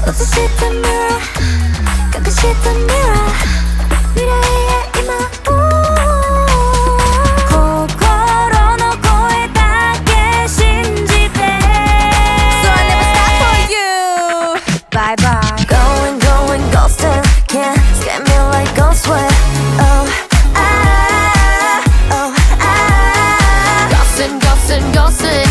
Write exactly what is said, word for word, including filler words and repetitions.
映したmirror隠したmirror未来へ今を心の声だけ信じて So I never stop for you Bye bye Going going ghosting Can't scare me like ghost way Oh ah Oh ah Ghosting ghosting ghosting